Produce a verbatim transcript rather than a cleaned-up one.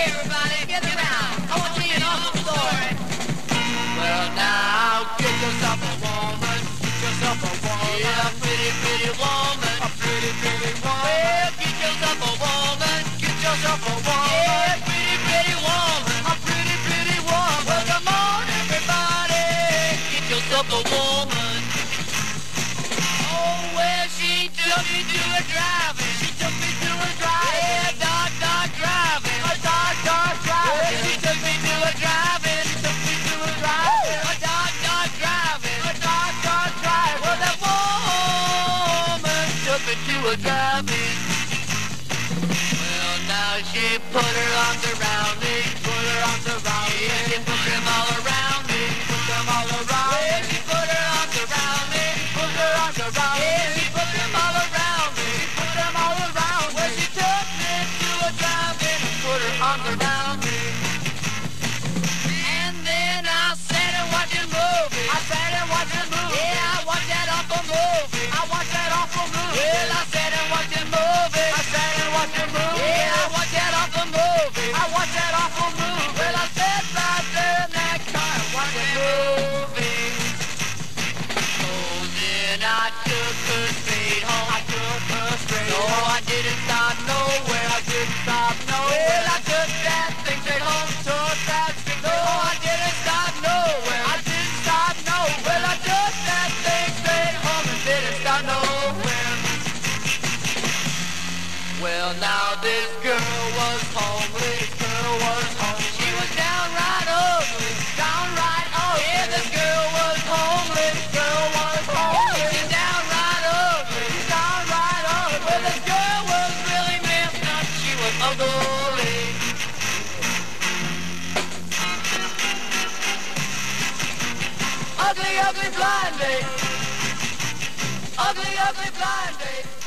everybody, gather round. I want to tell you an awful story. Well, now, get yourself a woman. Get yourself a woman. Yeah, a pretty, pretty woman. A pretty, pretty woman. Well, get yourself a woman. Get yourself a woman. Yeah, pretty, pretty woman. A pretty, pretty woman. Well, come on, everybody. Get yourself a woman. Oh, well, she took me to a driving. She took me to a driving. Yeah, dark, dark driving. A dark, dark driving. Well, she took me to a driving. She took me to a driving. A dark, dark driving. A dark, dark driving. Well, that woman took me to a driving. Well, now she put her arms around me. Put her arms around me. Yeah, she put them all around me. Put them all around me. Yeah, she put her arms around me. Put her arms around me. Yeah, she put them all around me. She put them all around me. Well, she took me to a drive-in and put her arms around me. And then I sat and watched a movie. I sat and watched a movie. Yeah, I watched that awful movie. I watched that awful movie. Well, I sat and watched a movie. I sat and watched a movie. Yeah, I watched that awful movie. I watched that awful movie. Well, I sat right there in that car and watched a movie. Oh, then I took her straight home. I took her straight no, home. No, I didn't stop nowhere. I didn't stop nowhere. Well, I took that thing straight home. Took that straight no, home. No, I didn't stop nowhere. I didn't stop nowhere. Well, I took that thing straight home and didn't stop nowhere. Well, now this girl was homely. This girl was homely. She was downright ugly. Downright ugly. Yeah, this girl was homely. This girl was homely. She's downright ugly. She's downright ugly. Well, this girl was really messed up. She was ugly. Ugly, ugly, blind date. Ugly, ugly, blind date.